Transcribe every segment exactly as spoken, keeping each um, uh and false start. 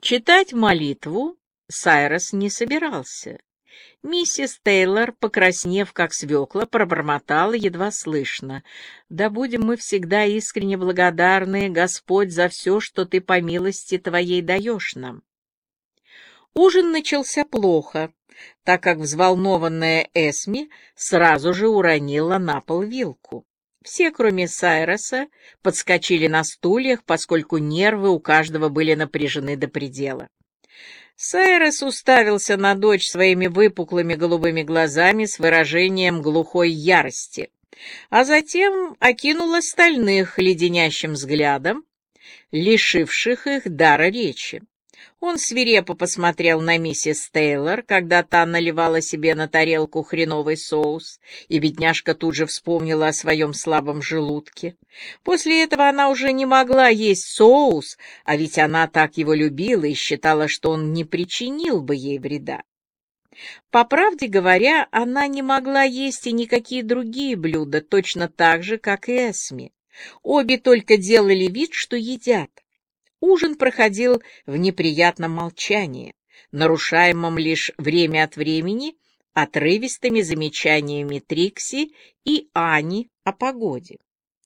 Читать молитву Сайрос не собирался. Миссис Тейлор, покраснев как свекла, пробормотала едва слышно: «Да будем мы всегда искренне благодарны, Господь, за все, что Ты по милости Твоей даешь нам». Ужин начался плохо, так как взволнованная Эсми сразу же уронила на пол вилку. Все, кроме Сайроса, подскочили на стульях, поскольку нервы у каждого были напряжены до предела. Сайрос уставился на дочь своими выпуклыми голубыми глазами с выражением глухой ярости, а затем окинул остальных леденящим взглядом, лишивших их дара речи. Он свирепо посмотрел на миссис Тейлор, когда та наливала себе на тарелку хреновый соус, и бедняжка тут же вспомнила о своем слабом желудке. После этого она уже не могла есть соус, а ведь она так его любила и считала, что он не причинил бы ей вреда. По правде говоря, она не могла есть и никакие другие блюда, точно так же, как и Эсми. Обе только делали вид, что едят. Ужин проходил в неприятном молчании, нарушаемом лишь время от времени отрывистыми замечаниями Трикси и Ани о погоде.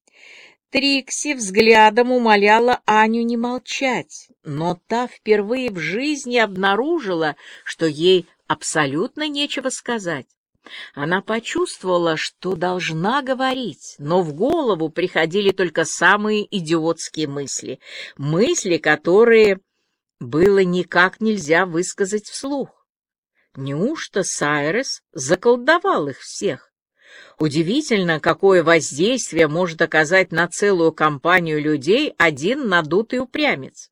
Трикси взглядом умоляла Аню не молчать, но та впервые в жизни обнаружила, что ей абсолютно нечего сказать. Она почувствовала, что должна говорить, но в голову приходили только самые идиотские мысли, мысли, которые было никак нельзя высказать вслух. Неужто Сайрос заколдовал их всех? Удивительно, какое воздействие может оказать на целую компанию людей один надутый упрямец.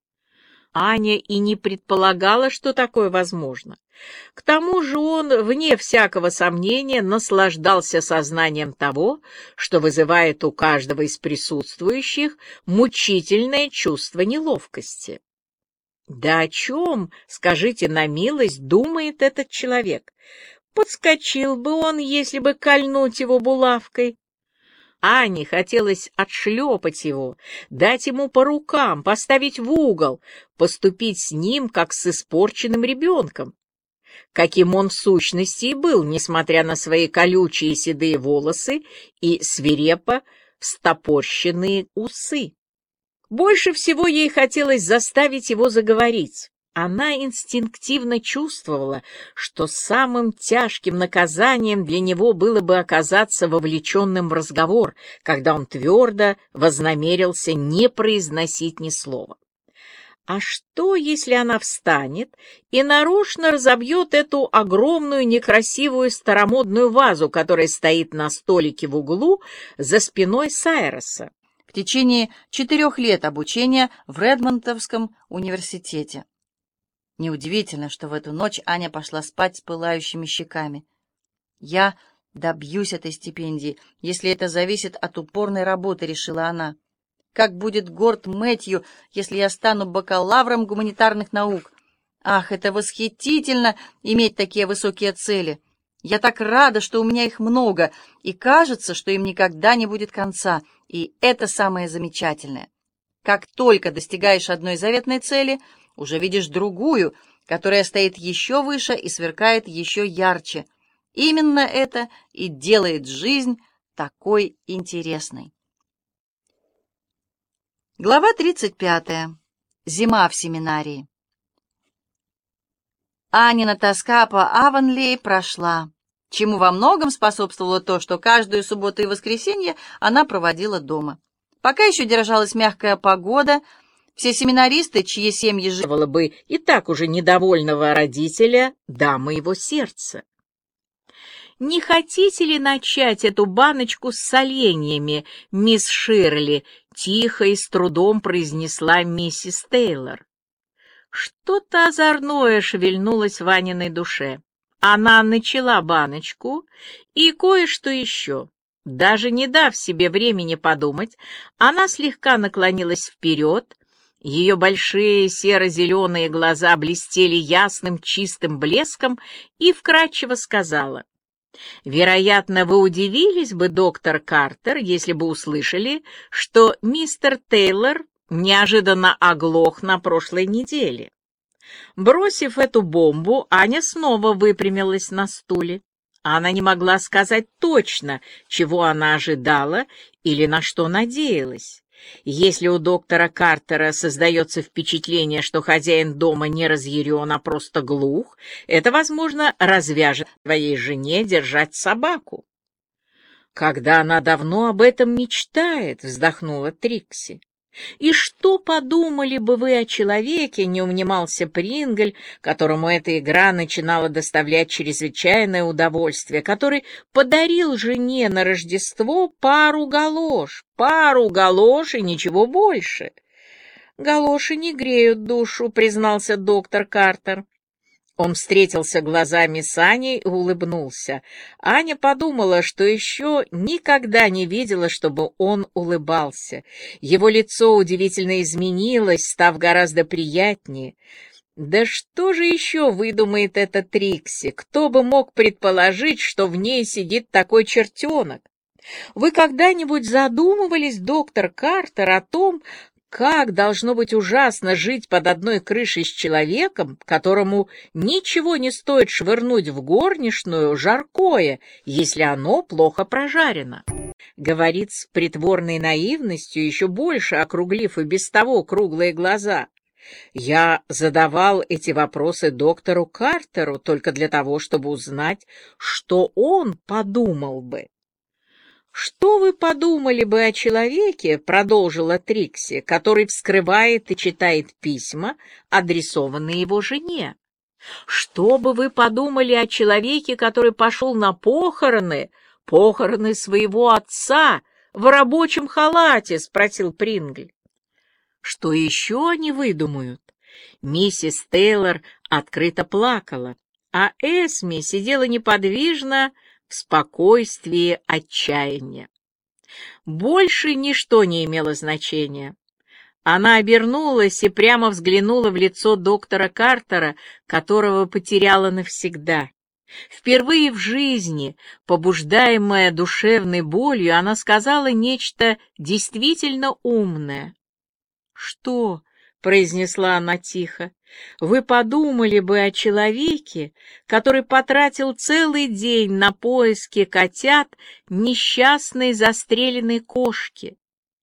Аня и не предполагала, что такое возможно. К тому же он, вне всякого сомнения, наслаждался сознанием того, что вызывает у каждого из присутствующих мучительное чувство неловкости. Да о чем, скажите на милость, думает этот человек? Подскочил бы он, если бы кольнуть его булавкой. Ане хотелось отшлепать его, дать ему по рукам, поставить в угол, поступить с ним, как с испорченным ребенком, каким он в сущности и был, несмотря на свои колючие седые волосы и свирепо встопорщенные усы. Больше всего ей хотелось заставить его заговорить. Она инстинктивно чувствовала, что самым тяжким наказанием для него было бы оказаться вовлеченным в разговор, когда он твердо вознамерился не произносить ни слова. А что, если она встанет и нарочно разобьет эту огромную некрасивую старомодную вазу, которая стоит на столике в углу за спиной Сайроса? В течение четырех лет обучения в Редмондовском университете. Неудивительно, что в эту ночь Аня пошла спать с пылающими щеками. «Я добьюсь этой стипендии, если это зависит от упорной работы», — решила она. «Как будет горд Мэтью, если я стану бакалавром гуманитарных наук! Ах, это восхитительно иметь такие высокие цели! Я так рада, что у меня их много, и кажется, что им никогда не будет конца, и это самое замечательное. Как только достигаешь одной заветной цели, уже видишь другую, которая стоит еще выше и сверкает еще ярче. Именно это и делает жизнь такой интересной». Глава тридцать пятая. Зима в семинарии. Анина тоска по Авонлей прошла, чему во многом способствовало то, что каждую субботу и воскресенье она проводила дома. Пока еще держалась мягкая погода, все семинаристы, чьи семьи жили бы и так уже недовольного родителя, дамы его сердца. «Не хотите ли начать эту баночку с соленьями, мисс Ширли?» — тихо и с трудом произнесла миссис Тейлор. Что-то озорное шевельнулось в Аниной душе. Она начала баночку и кое-что еще. Даже не дав себе времени подумать, она слегка наклонилась вперед. Ее большие серо-зеленые глаза блестели ясным чистым блеском и вкратчиво сказала: «Вероятно, вы удивились бы, доктор Картер, если бы услышали, что мистер Тейлор неожиданно оглох на прошлой неделе. Бросив эту бомбу, Аня снова выпрямилась на стуле. Она не могла сказать точно, чего она ожидала или на что надеялась. Если у доктора Картера создается впечатление, что хозяин дома не разъярен, а просто глух, это, возможно, развяжет твоей жене держать собаку. «Когда она давно об этом мечтает», — вздохнула Трикси. «И что подумали бы вы о человеке?» — не унимался Прингль, которому эта игра начинала доставлять чрезвычайное удовольствие, который подарил жене на Рождество пару галош, пару галош и ничего больше. «Галоши не греют душу», — признался доктор Картер. Он встретился глазами с Аней и улыбнулся. Аня подумала, что еще никогда не видела, чтобы он улыбался. Его лицо удивительно изменилось, став гораздо приятнее. Да что же еще выдумает эта Трикси? Кто бы мог предположить, что в ней сидит такой чертенок? Вы когда-нибудь задумывались, доктор Картер, о том, как должно быть ужасно жить под одной крышей с человеком, которому ничего не стоит швырнуть в горничную жаркое, если оно плохо прожарено? Говорит с притворной наивностью, еще больше округлив и без того круглые глаза. Я задавал эти вопросы доктору Картеру только для того, чтобы узнать, что он подумал бы. «Что вы подумали бы о человеке, — продолжила Трикси, — который вскрывает и читает письма, адресованные его жене? Что бы вы подумали о человеке, который пошел на похороны, похороны своего отца в рабочем халате?» — спросил Прингль. «Что еще они выдумают?» Миссис Тейлор открыто плакала, а Эсми сидела неподвижно, в спокойствии отчаяния. Больше ничто не имело значения. Она обернулась и прямо взглянула в лицо доктора Картера, которого потеряла навсегда. Впервые в жизни, побуждаемая душевной болью, она сказала нечто действительно умное. «Что?» — произнесла она тихо. «Вы подумали бы о человеке, который потратил целый день на поиски котят несчастной застреленной кошки,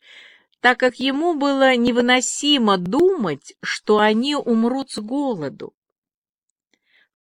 так как ему было невыносимо думать, что они умрут с голоду.